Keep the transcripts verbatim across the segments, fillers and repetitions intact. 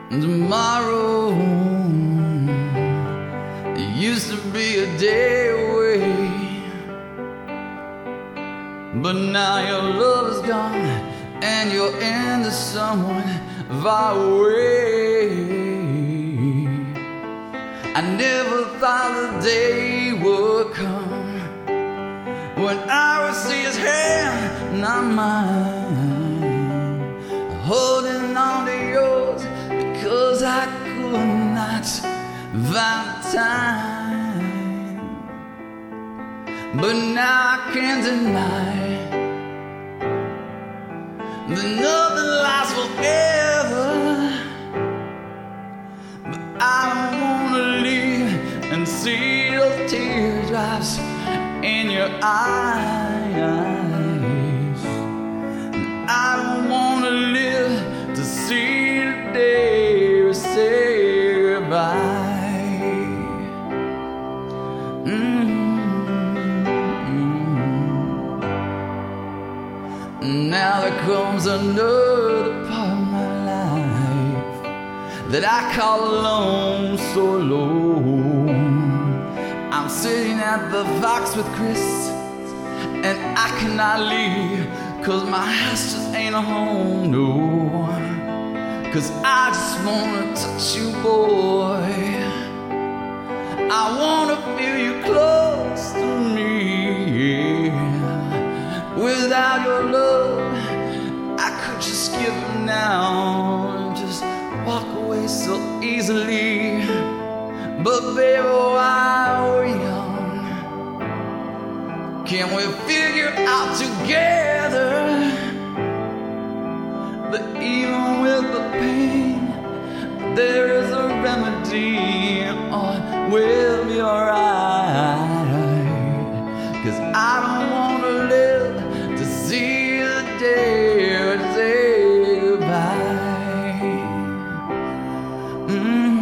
Tomorrow used to be a day away, but now your love is gone and you're into someone far away. I never thought the day would come when I would see his hand, not mine, holding on to yours, because I could not find time. But now I can't deny that nothing lasts forever. But I don't wanna leave and see those teardrops in your eyes. I don't wanna live to see the day we say goodbye. Mm-hmm. Now there comes another part of my life that I call alone, so alone. I'm sitting at the Fox with Chris, and I cannot leave, cause my house just ain't a home, no. Cause I just wanna touch you, boy. I wanna feel you close to me, yeah. Without your love, I could just give up now and just walk away so easily. But baby, while we're young, can we figure out together that even with the pain, there is a remedy, or we'll be alright. Cause I don't wanna live to see the day we say goodbye. Mm-hmm.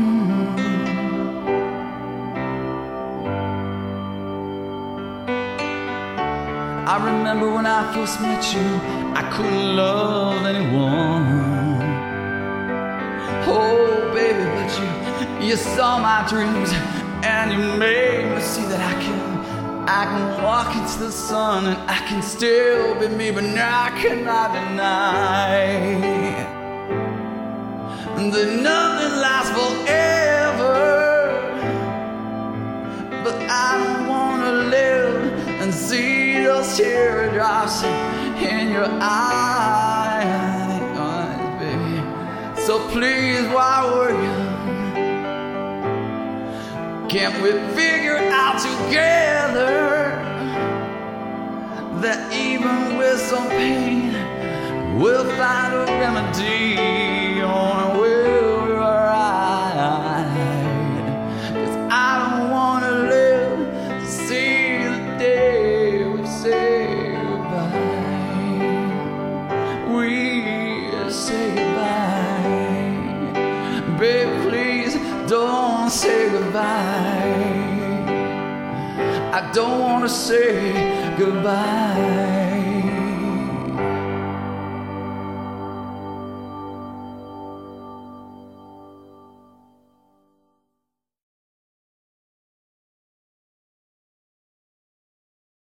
I remember when I first met you, I couldn't love anyone. Oh baby, but you, you saw my dreams, and you made me see that I can, I can walk into the sun, and I can still be me. But now I cannot deny that nothing lasts forever. But I don't wanna live and see those teardrops in your eyes, baby. So please, while we're young, can't we figure out together that even with some pain, we'll find a remedy, or we'll be alright. Cause I don't wanna live to see the day we say goodbye. We say goodbye. Babe, please don't say goodbye. I don't wanna say goodbye.